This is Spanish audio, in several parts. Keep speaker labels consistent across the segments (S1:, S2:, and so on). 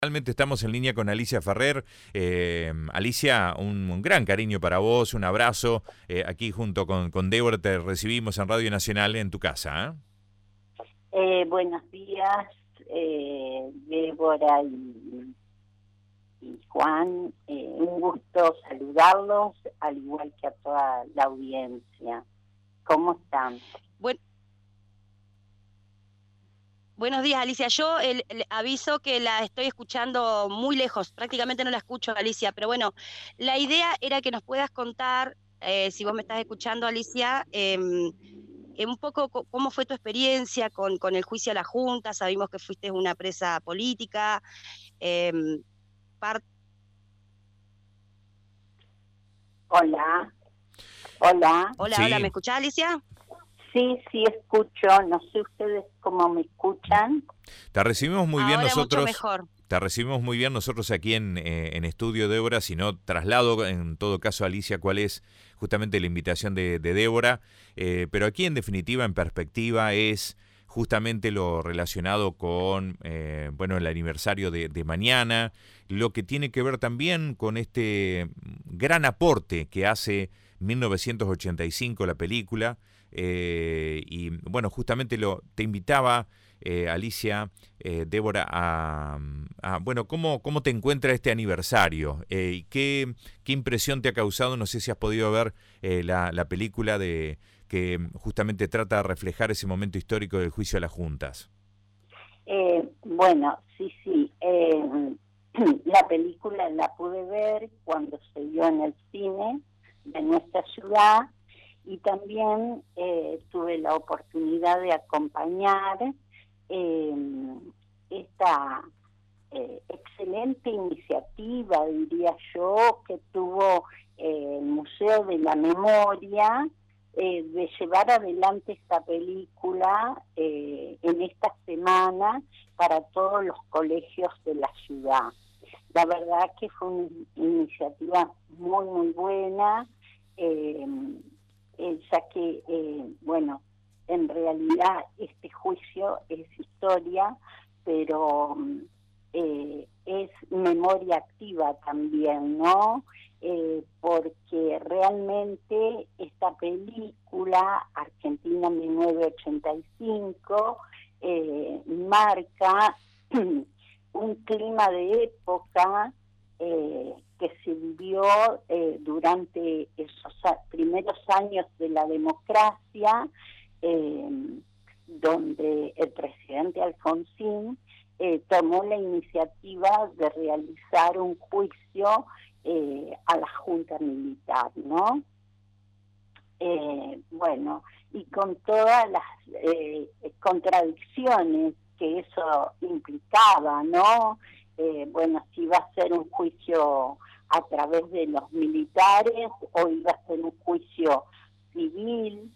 S1: Realmente estamos en línea con Alicia Ferrer. Alicia, un gran cariño para vos, un abrazo. Aquí junto con Débora te recibimos en Radio Nacional en tu casa.
S2: Buenos días, Débora y Juan. Un gusto saludarlos, al igual que a toda la audiencia. ¿Cómo están?
S3: Buenos días, Alicia. Yo el aviso que la estoy escuchando muy lejos, prácticamente no la escucho, Alicia, pero bueno, la idea era que nos puedas contar, si vos me estás escuchando, Alicia, un poco cómo fue tu experiencia con el juicio a la Junta. Sabemos que fuiste una presa política.
S2: Hola.
S3: Hola, ¿me escuchás, Alicia?
S2: Sí, escucho. No sé ustedes cómo me escuchan.
S1: Te recibimos muy bien nosotros.
S3: Mucho mejor.
S1: Te recibimos muy bien nosotros aquí en Estudio Débora, si no traslado en todo caso, Alicia, cuál es justamente la invitación de Débora. Pero aquí en definitiva, en perspectiva, es justamente lo relacionado con el aniversario de mañana, lo que tiene que ver también con este gran aporte que hace 1985 la película. Y bueno, justamente te invitaba, Alicia, Débora, ¿cómo te encuentra este aniversario? ¿Qué impresión te ha causado? No sé si has podido ver la película que justamente trata de reflejar ese momento histórico del juicio a las juntas.
S2: Sí. La película la pude ver cuando se dio en el cine de nuestra ciudad, y también tuve la oportunidad de acompañar esta excelente iniciativa, diría yo, que tuvo el Museo de la Memoria, de llevar adelante esta película en esta semana para todos los colegios de la ciudad. La verdad que fue una iniciativa muy, muy buena, ya que, en realidad este juicio es historia, pero es memoria activa también, ¿no? Porque realmente esta película, Argentina 1985, marca un clima de época que se vivió durante esos primeros años de la democracia, donde el presidente Alfonsín tomó la iniciativa de realizar un juicio a la Junta Militar, ¿no? Y con todas las contradicciones que eso implicaba, ¿no? Si iba a ser un juicio a través de los militares o iba a ser un juicio civil,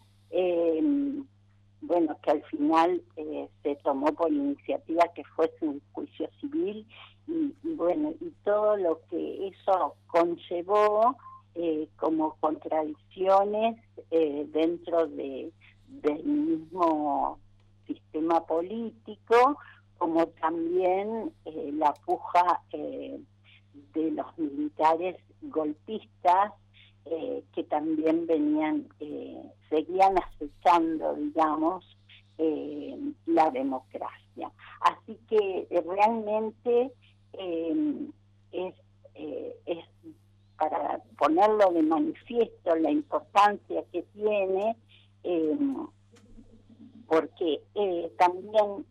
S2: que al final se tomó por iniciativa que fuese un juicio civil, y todo lo que eso conllevó como contradicciones dentro del mismo sistema político, como también la puja de los militares golpistas que también seguían acechando, digamos, la democracia. Así que realmente es para ponerlo de manifiesto la importancia que tiene, porque también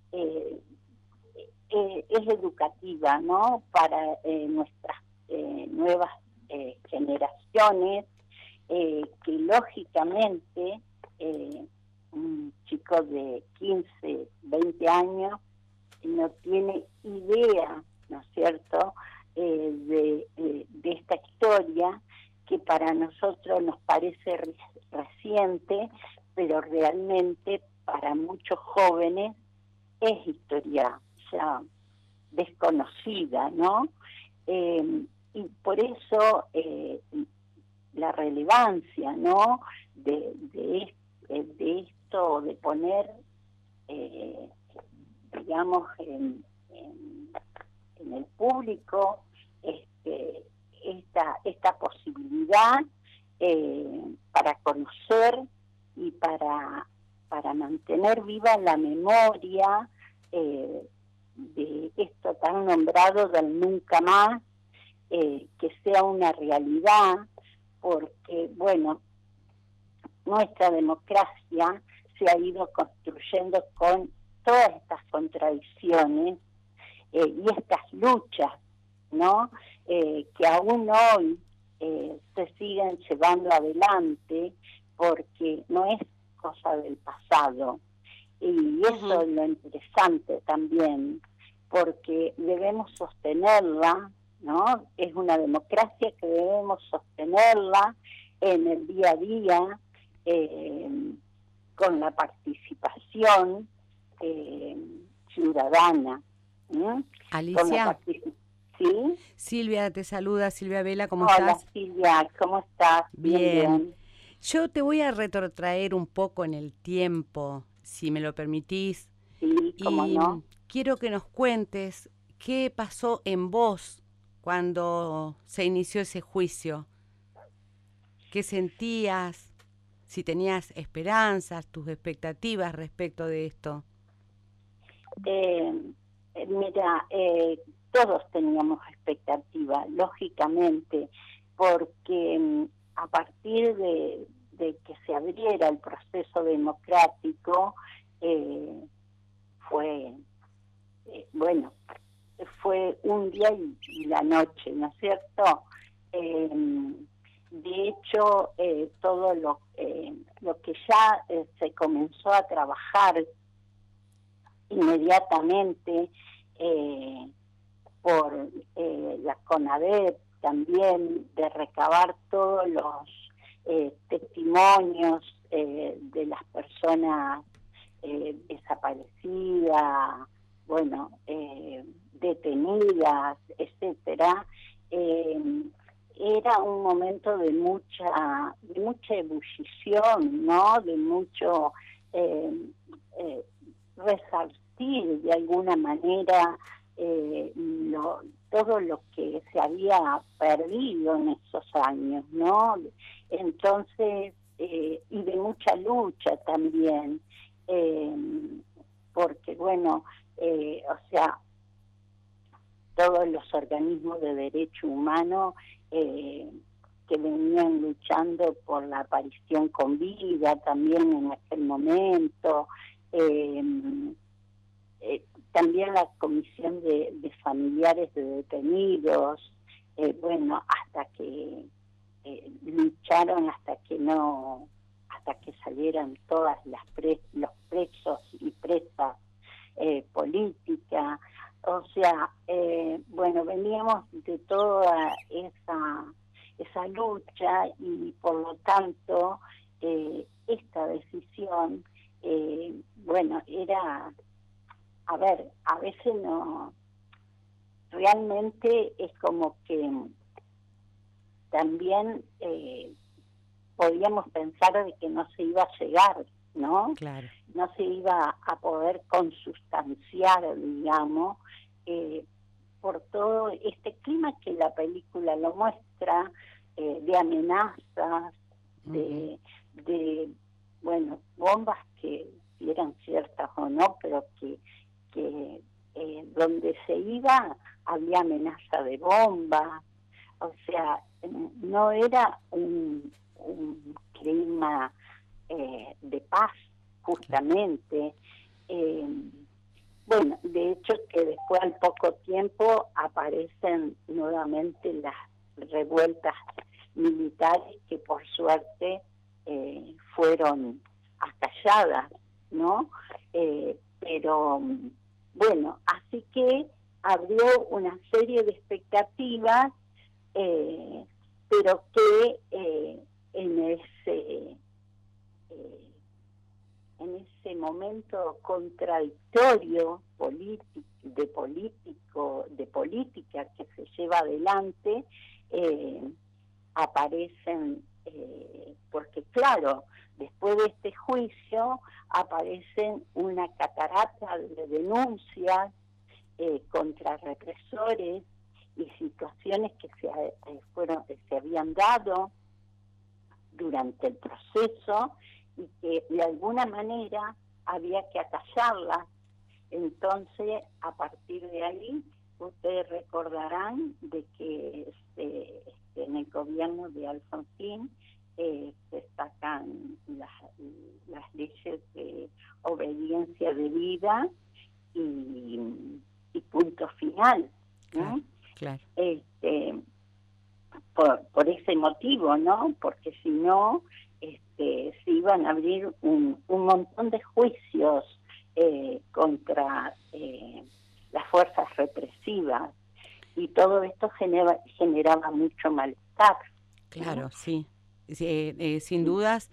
S2: es educativa, ¿no? Para nuestras nuevas generaciones, que lógicamente un chico de 15, 20 años no tiene idea, ¿no es cierto?, de esta historia, que para nosotros nos parece reciente, pero realmente para muchos jóvenes es historia ya desconocida, ¿no? Y por eso la relevancia, ¿no?, de esto, de poner, digamos, en público esta posibilidad para conocer y para mantener viva la memoria de esto tan nombrado del nunca más, que sea una realidad, porque, bueno, nuestra democracia se ha ido construyendo con todas estas contradicciones y estas luchas, ¿no? Que aún hoy se siguen llevando adelante, porque no es cosa del pasado. Y eso es lo interesante también, porque debemos sostenerla, ¿no? Es una democracia que debemos sostenerla en el día a día, con la participación ciudadana.
S4: Alicia.
S2: ¿Sí?
S4: Silvia te saluda, Silvia Vela, ¿cómo
S2: Hola,
S4: estás?
S2: Hola Silvia, ¿cómo estás?
S4: Bien. Yo te voy a retrotraer un poco en el tiempo, si me lo permitís.
S2: Sí, cómo no.
S4: Quiero que nos cuentes qué pasó en vos cuando se inició ese juicio. ¿Qué sentías? Si tenías esperanzas, tus expectativas respecto de esto.
S2: Mira, todos teníamos expectativas, lógicamente, porque a partir de que se abriera el proceso democrático, fue un día y la noche, ¿no es cierto? De hecho, todo lo que ya se comenzó a trabajar inmediatamente por la CONADEP también, de recabar todos los testimonios de las personas desaparecidas, detenidas, etcétera. Era un momento de mucha ebullición, ¿no? De mucho resarcir de alguna manera todo lo que se había perdido en esos años, ¿no? Entonces, y de mucha lucha también, porque todos los organismos de derecho humano que venían luchando por la aparición con vida también en aquel momento, también la comisión de familiares de detenidos, hasta que lucharon hasta que salieran todas los presos y presas políticas. O sea, veníamos de toda esa lucha, y por lo tanto esta decisión era, a veces no, realmente es como que también podíamos pensar de que no se iba a llegar, ¿no?
S4: Claro.
S2: No se iba a poder consustanciar, digamos, por todo este clima que la película lo muestra, de amenazas, de bombas que si eran ciertas o no, pero que donde se iba había amenaza de bomba. O sea, no era un clima de paz, justamente. De hecho que después, al poco tiempo, aparecen nuevamente las revueltas militares, que por suerte fueron acalladas, ¿no? Pero así que abrió una serie de expectativas, pero que en ese momento contradictorio de política que se lleva adelante, aparecen, porque claro, después de este juicio aparecen una catarata de denuncias contra represores y situaciones que se habían dado durante el proceso y que de alguna manera había que acallarlas. Entonces, a partir de ahí, ustedes recordarán de que en el gobierno de Alfonsín se sacan las leyes de obediencia debida y punto final, ¿no?
S4: Claro.
S2: Por ese motivo, ¿no? Porque si no, se iban a abrir un montón de juicios contra las fuerzas represivas, y todo esto generaba mucho malestar.
S4: Claro,
S2: ¿no?
S4: sí. Sin dudas,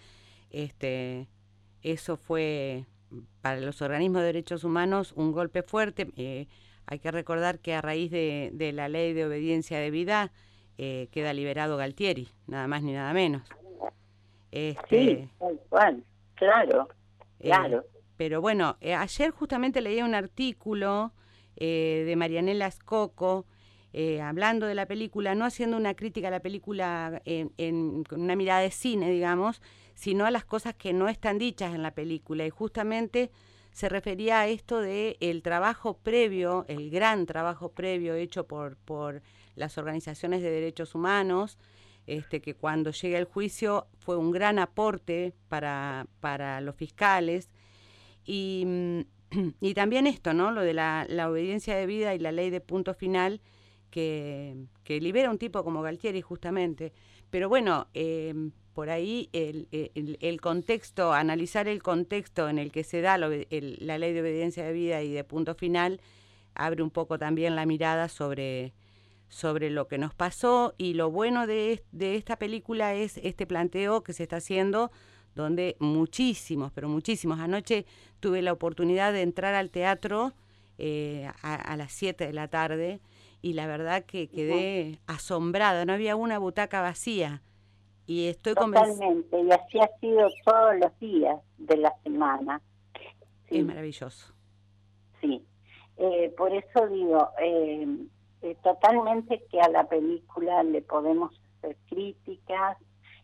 S4: eso fue para los organismos de derechos humanos un golpe fuerte. Hay que recordar que a raíz de la ley de obediencia debida queda liberado Galtieri, nada más ni nada menos.
S2: Sí, tal cual, claro.
S4: Pero bueno, ayer justamente leí un artículo de Marianela Scocco, hablando de la película, no haciendo una crítica a la película con una mirada de cine, digamos, sino a las cosas que no están dichas en la película. Y justamente se refería a esto de el trabajo previo, el gran trabajo previo hecho por las organizaciones de derechos humanos, que cuando llega el juicio fue un gran aporte para los fiscales. Y también esto, ¿no? Lo de la obediencia debida y la ley de punto final, que libera a un tipo como Galtieri justamente. Pero bueno, por ahí el contexto, analizar el contexto en el que se da la ley de obediencia debida y de punto final, abre un poco también la mirada sobre lo que nos pasó. Y lo bueno de esta película es este planteo que se está haciendo, donde muchísimos, pero muchísimos. Anoche tuve la oportunidad de entrar al teatro a las 7 de la tarde, y la verdad que quedé asombrada, no había una butaca vacía. Y estoy
S2: Totalmente, y así ha sido todos los días de la semana. Sí.
S4: Es maravilloso.
S2: Sí, por eso digo, totalmente que a la película le podemos hacer críticas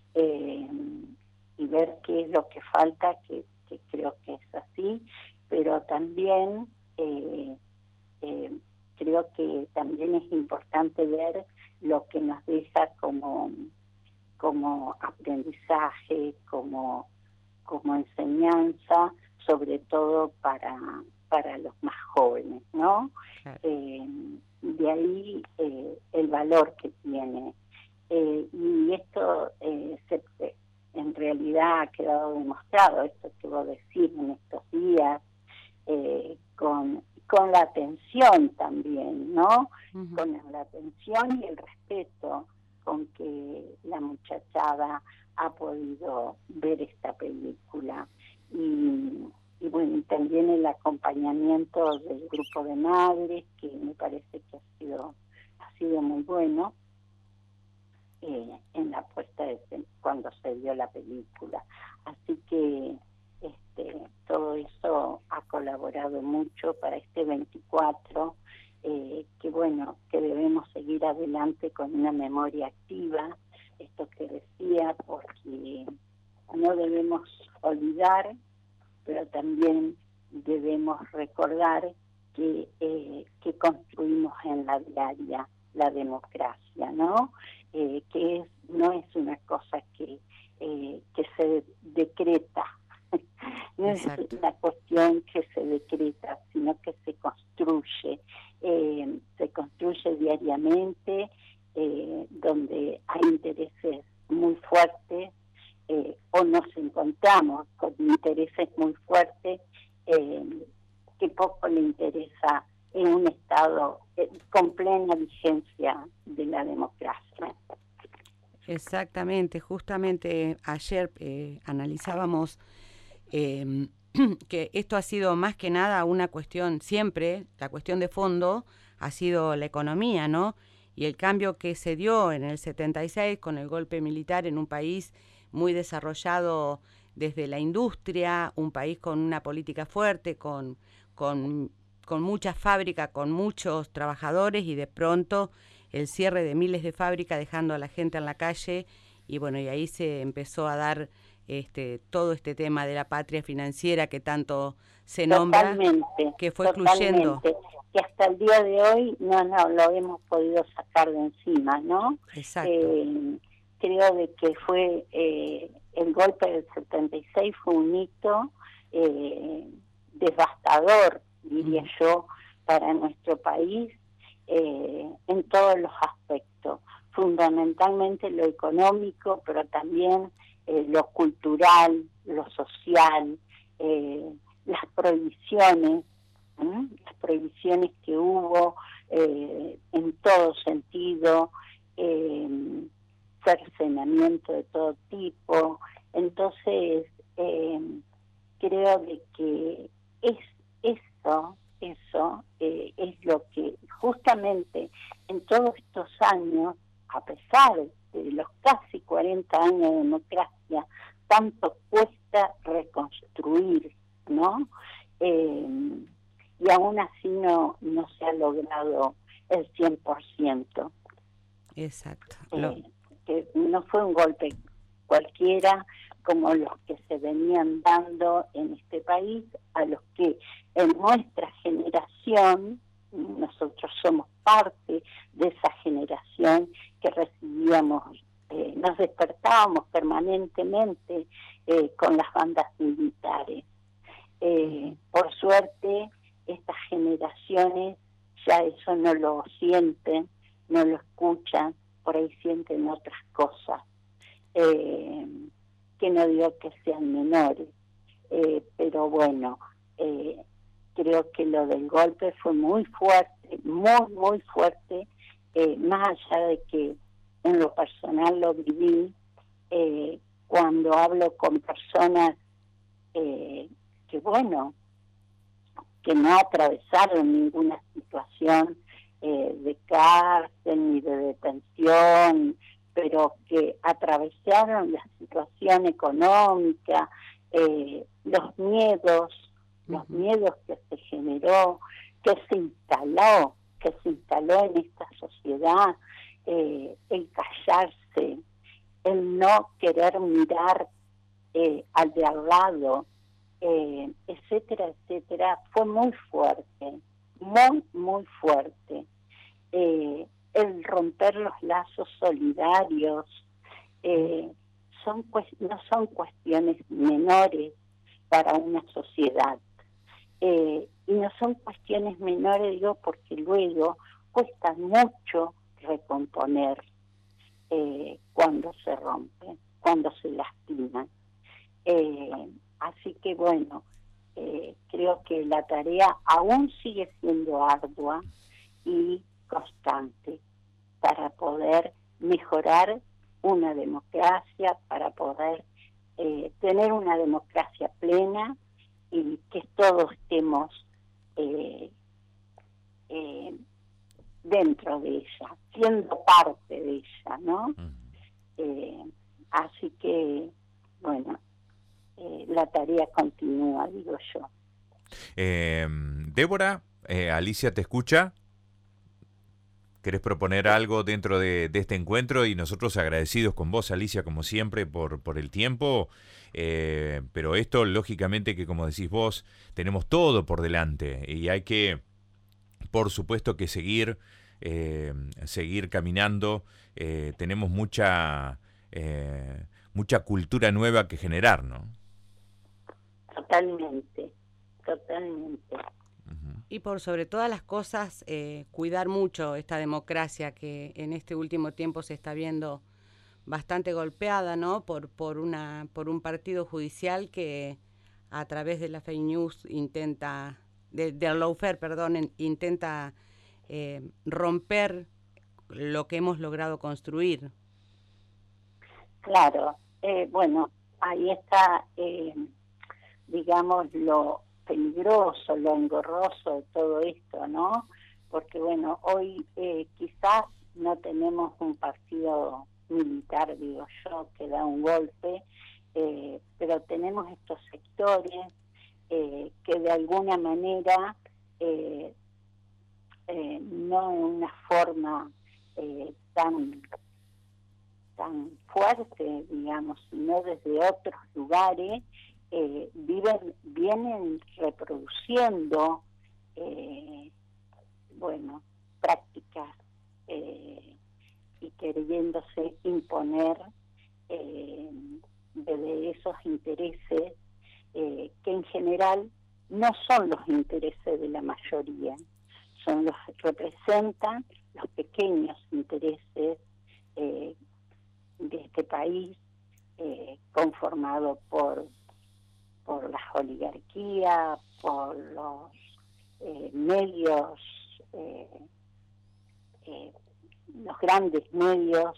S2: y ver qué es lo que falta, que creo que es así, pero también creo que también es importante ver lo que nos deja como aprendizaje, como enseñanza, sobre todo para los más jóvenes, ¿no?
S4: Claro.
S2: De ahí el valor que tiene. Y esto en realidad ha quedado demostrado, esto que vos decís en estos días, con la atención también, ¿no? Uh-huh. Con la atención y el respeto con que la muchachada ha podido ver esta película. Y bueno, también el acompañamiento del grupo de madres, que me parece que ha sido muy bueno en la puesta cuando se vio la película. Así que todo eso ha colaborado mucho para este 24, que bueno, que debemos seguir adelante con una memoria activa, esto que decía, porque no debemos olvidar, pero también debemos recordar que construimos en la diaria la democracia, ¿no? Que no es una cosa que se decreta, no Exacto. Es una cuestión que se decreta, sino que se construye diariamente, donde hay intereses muy fuertes, o nos encontramos con intereses muy fuertes que poco le interesa en un Estado con plena vigencia de la democracia.
S4: Exactamente, justamente ayer analizábamos que esto ha sido más que nada una cuestión, siempre la cuestión de fondo ha sido la economía, ¿no? Y el cambio que se dio en el 76 con el golpe militar en un país muy desarrollado desde la industria, un país con una política fuerte, con muchas fábricas, con muchos trabajadores, y de pronto el cierre de miles de fábricas, dejando a la gente en la calle, y bueno, y ahí se empezó a dar todo este tema de la patria financiera que tanto se nombra,
S2: Totalmente,
S4: que fue excluyendo.
S2: que hasta el día de hoy no lo hemos podido sacar de encima, ¿no?
S4: Exacto.
S2: Creo de que fue el golpe del 76 fue un hito devastador, diría yo, para nuestro país en todos los aspectos, fundamentalmente lo económico, pero también lo cultural, lo social, las prohibiciones que hubo en todo sentido, cercenamiento de todo tipo. Entonces, creo de que eso es lo que justamente en todos estos años, a pesar de los casi 40 años de democracia, tanto cuesta reconstruir, ¿no? Y aún así no se ha logrado el 100%.
S4: Exacto.
S2: Que no fue un golpe cualquiera como los que se venían dando en este país, a los que en nuestra generación, nosotros somos parte de esa generación que recibíamos, nos despertábamos permanentemente con las bandas militares. Por suerte, estas generaciones ya eso no lo sienten, no lo escuchan, por ahí sienten otras cosas, que no digo que sean menores, pero bueno, creo que lo del golpe fue muy fuerte, muy fuerte, más allá de que en lo personal lo viví, cuando hablo con personas que bueno, que no atravesaron ninguna situación de cárcel ni de detención, pero que atravesaron la situación económica, los miedos que se generó, que se instaló en esta sociedad, el callarse, el no querer mirar al de al lado, etcétera, fue muy fuerte, muy fuerte. El romper los lazos solidarios no son cuestiones menores para una sociedad. Y no son cuestiones menores, digo, porque luego cuesta mucho recomponer cuando se rompen, cuando se lastiman. Así que bueno, creo que la tarea aún sigue siendo ardua y constante para poder mejorar una democracia, para poder tener una democracia plena y que todos estemos dentro de ella, siendo parte de ella, ¿no? Así que, bueno, la tarea continúa, digo yo.
S1: Débora, Alicia te escucha. ¿Querés proponer algo dentro de este encuentro? Y nosotros agradecidos con vos, Alicia, como siempre, por el tiempo. Pero esto, lógicamente, que como decís vos, tenemos todo por delante. Y hay que, por supuesto, que seguir caminando. Tenemos mucha cultura nueva que generar, ¿no?
S2: Totalmente.
S4: Y por sobre todas las cosas, cuidar mucho esta democracia que en este último tiempo se está viendo bastante golpeada, ¿no? Por un partido judicial que a través de la fake news intenta, del lawfare, intenta romper lo que hemos logrado construir.
S2: Claro, bueno, ahí está, digamos, lo peligroso, lo engorroso de todo esto, ¿no? Porque bueno, hoy quizás no tenemos un partido militar, digo yo, que da un golpe, pero tenemos estos sectores que de alguna manera, no en una forma tan fuerte, digamos, sino desde otros lugares, vienen reproduciendo, prácticas y queriéndose imponer desde esos intereses que en general no son los intereses de la mayoría, representan los pequeños intereses de este país, conformado por las oligarquías, por los medios, los grandes medios,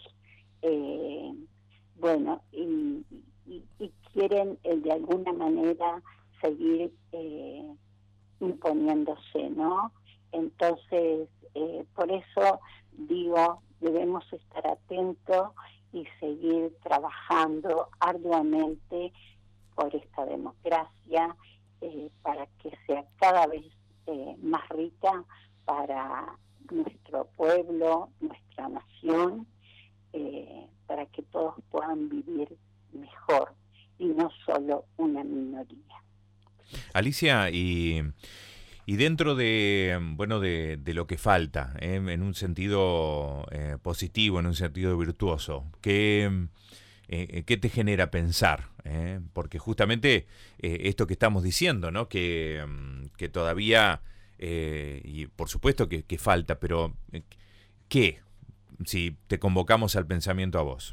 S2: y quieren de alguna manera seguir imponiéndose, ¿no? Entonces, por eso digo, debemos estar atentos y seguir trabajando arduamente por esta democracia, para que sea cada vez más rica para nuestro pueblo, nuestra nación, para que todos puedan vivir mejor y no solo una minoría.
S1: Alicia, y dentro de lo que falta, en un sentido positivo, en un sentido virtuoso, ¿qué te genera pensar? Porque justamente esto que estamos diciendo, ¿no? Que todavía, y por supuesto que falta, pero ¿qué? Si te convocamos al pensamiento a vos.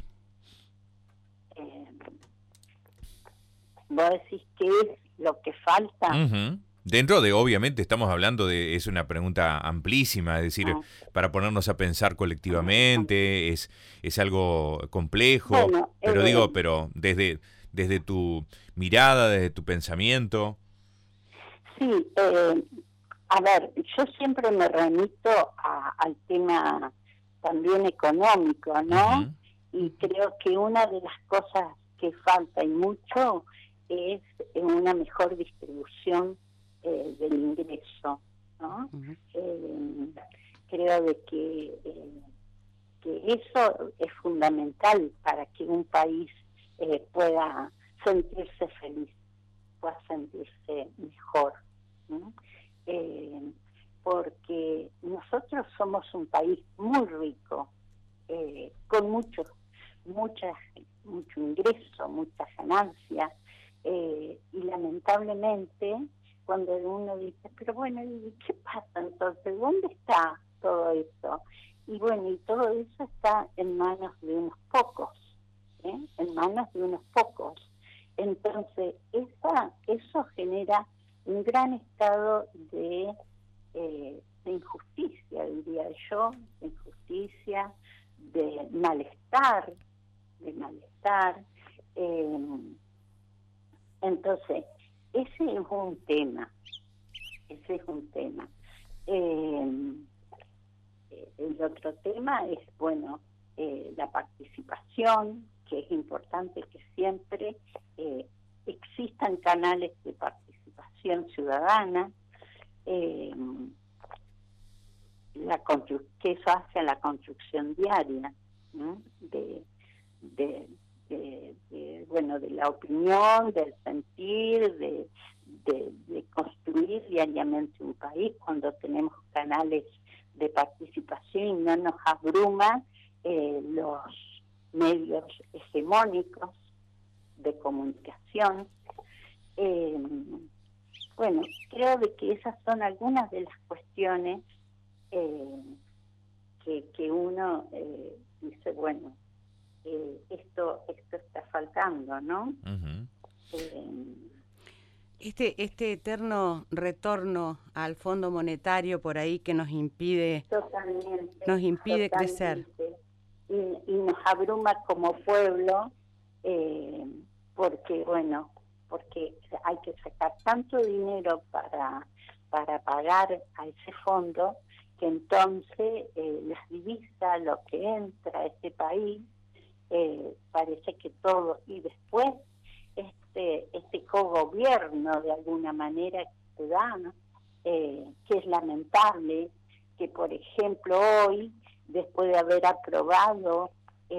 S2: ¿Vos decís qué es lo que falta?
S1: Uh-huh. Dentro de, obviamente, estamos hablando es una pregunta amplísima, es decir, para ponernos a pensar colectivamente, es algo complejo, pero desde tu mirada, desde tu pensamiento.
S2: Sí, a ver, yo siempre me remito al tema también económico, ¿no? Uh-huh. Y creo que una de las cosas que falta y mucho es una mejor distribución del ingreso, ¿no? Uh-huh. Creo de que eso es fundamental para que un país pueda sentirse feliz, pueda sentirse mejor, ¿no? Porque nosotros somos un país muy rico, con mucho ingreso, muchas ganancias, y lamentablemente cuando uno dice, pero bueno, ¿qué pasa entonces? ¿Dónde está todo eso? Y bueno, y todo eso está en manos de unos pocos, en manos de unos pocos. Entonces, eso genera un gran estado de injusticia, diría yo, de injusticia, de malestar. Entonces, ese es un tema. El otro tema es, la participación, que es importante que siempre existan canales de participación ciudadana, que eso hace a la construcción diaria, ¿no? de la opinión, del sentir, de construir diariamente un país cuando tenemos canales de participación y no nos abruman los medios hegemónicos de comunicación. Creo de que esas son algunas de las cuestiones que uno dice, esto está faltando, ¿no?
S1: Uh-huh.
S4: Este eterno retorno al Fondo Monetario por ahí que nos impide crecer.
S2: Y nos abruma como pueblo, porque hay que sacar tanto dinero para pagar a ese fondo, que entonces las divisas, lo que entra a este país, parece que todo, y después este cogobierno de alguna manera que se da, ¿no? Que es lamentable, que por ejemplo hoy después de haber aprobado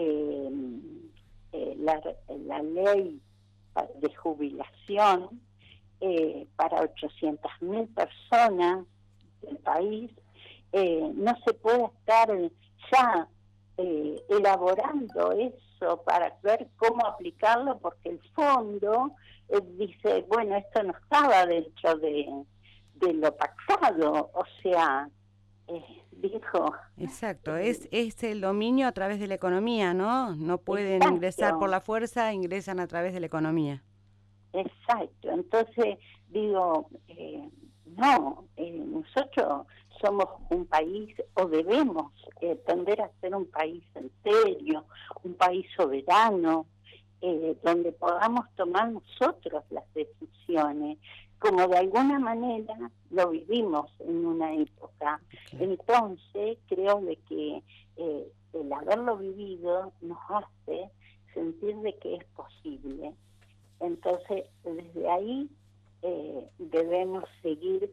S2: la ley de jubilación para 800.000 personas del país, no se puede estar ya elaborando eso para ver cómo aplicarlo, porque el fondo dice, bueno, esto no estaba dentro de lo pactado, o sea, dijo...
S4: Exacto, es el dominio a través de la economía, ¿no? No pueden
S2: Exacto.
S4: ingresar por la fuerza, ingresan a través de la economía.
S2: Exacto, entonces digo, no, nosotros somos un país, o debemos tender a ser un país en serio, un país soberano, donde podamos tomar nosotros las decisiones, como de alguna manera lo vivimos en una época. Entonces creo de que el haberlo vivido nos hace sentir de que es posible. Entonces, desde ahí debemos seguir,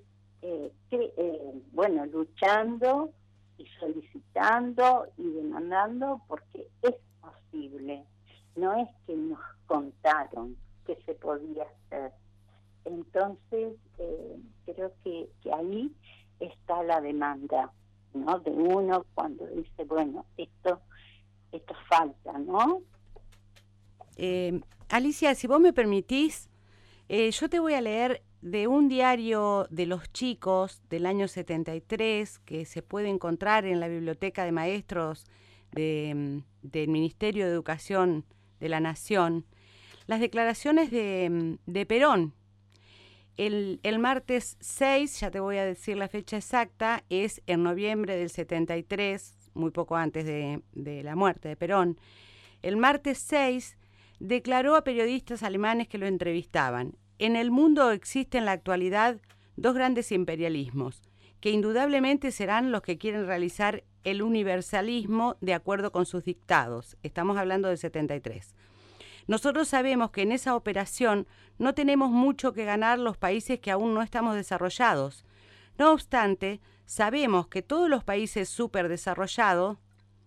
S2: luchando y solicitando y demandando, porque es posible. No es que nos contaron que se podía hacer. Entonces, creo que ahí está la demanda, ¿no? De uno cuando dice, bueno, esto falta, ¿no?
S4: Alicia, si vos me permitís, yo te voy a leer de un diario de los chicos del año 73 que se puede encontrar en la Biblioteca de Maestros del Ministerio de Educación de la Nación, las declaraciones de Perón. El martes 6, ya te voy a decir la fecha exacta, es en noviembre del 73, muy poco antes de la muerte de Perón. El martes 6 declaró a periodistas alemanes que lo entrevistaban: en el mundo existen en la actualidad dos grandes imperialismos, que indudablemente serán los que quieren realizar el universalismo de acuerdo con sus dictados. Estamos hablando del 73. Nosotros sabemos que en esa operación no tenemos mucho que ganar los países que aún no estamos desarrollados. No obstante, sabemos que todos los países superdesarrollados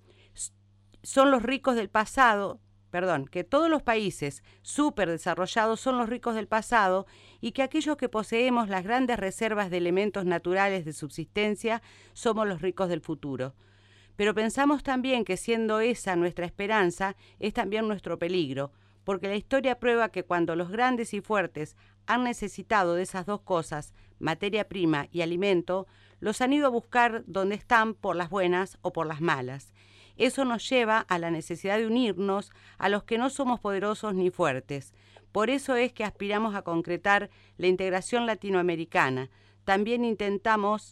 S4: son los ricos del pasado, que todos los países superdesarrollados son los ricos del pasado y que aquellos que poseemos las grandes reservas de elementos naturales de subsistencia somos los ricos del futuro. Pero pensamos también que siendo esa nuestra esperanza, es también nuestro peligro, porque la historia prueba que cuando los grandes y fuertes han necesitado de esas dos cosas, materia prima y alimento, los han ido a buscar donde están por las buenas o por las malas. Eso nos lleva a la necesidad de unirnos a los que no somos poderosos ni fuertes. Por eso es que aspiramos a concretar la integración latinoamericana. También intentamos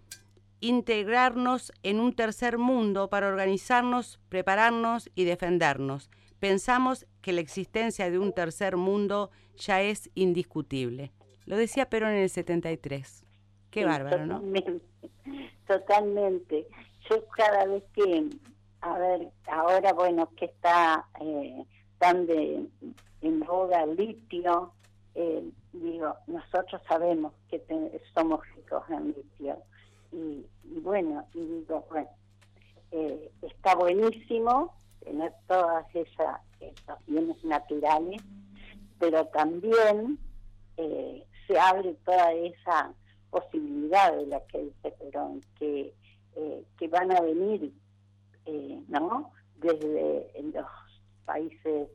S4: integrarnos en un tercer mundo para organizarnos, prepararnos y defendernos. Pensamos que la existencia de un tercer mundo ya es indiscutible. Lo decía Perón en el 73. Qué sí, bárbaro,
S2: totalmente,
S4: ¿no?
S2: Totalmente. Yo cada vez que, ahora bueno, que está tan en boga el litio, digo, nosotros sabemos que somos ricos en litio. Y digo, está buenísimo tener todas esos bienes naturales, pero también se abre toda esa posibilidad de la que dice Perón, que van a venir, ¿no? Desde los países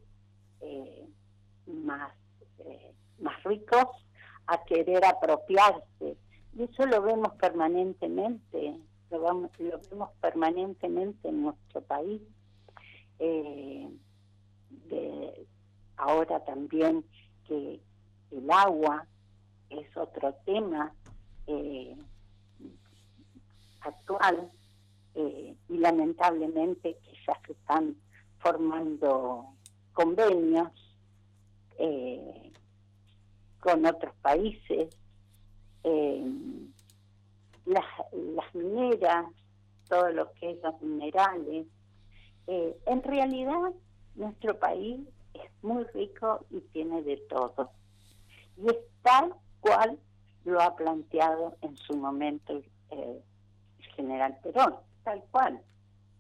S2: más ricos a querer apropiarse. Y eso lo vemos permanentemente, lo vemos permanentemente en nuestro país. Ahora también que el agua es otro tema actual, y lamentablemente que ya se están formando convenios con otros países. Las mineras, todo lo que es los minerales. En realidad, nuestro país es muy rico y tiene de todo. Y es tal cual lo ha planteado en su momento el general Perón, tal cual.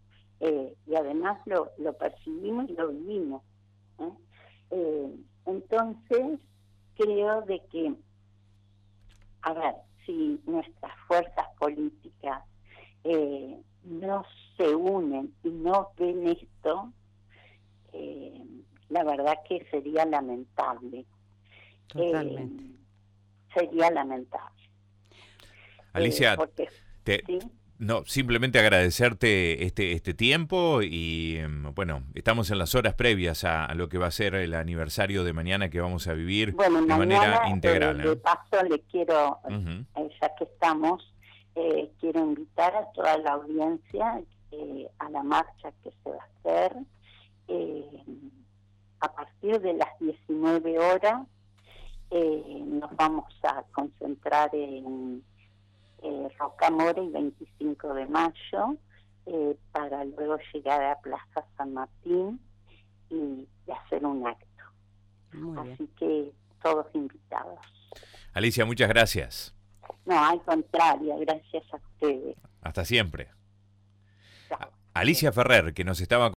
S2: y además lo percibimos y lo vivimos. Entonces, creo de que, a ver, si nuestras fuerzas políticas no se unen y no ven esto, la verdad que sería lamentable.
S4: Totalmente.
S2: Sería lamentable.
S1: Alicia,
S2: porque, ¿sí?
S1: No, simplemente agradecerte este tiempo y bueno, estamos en las horas previas a lo que va a ser el aniversario de mañana que vamos a vivir de manera integral.
S2: De paso le quiero, ya que estamos, quiero invitar a toda la audiencia a la marcha que se va a hacer a partir de las 19 horas. Nos vamos a concentrar en Rocamora y 25 de mayo, para luego llegar a Plaza San Martín y hacer un acto. Así que todos invitados.
S1: Alicia, muchas gracias.
S2: No, al contrario, gracias a ustedes.
S1: Hasta siempre.
S2: Chao.
S1: Alicia Ferrer, que nos estaba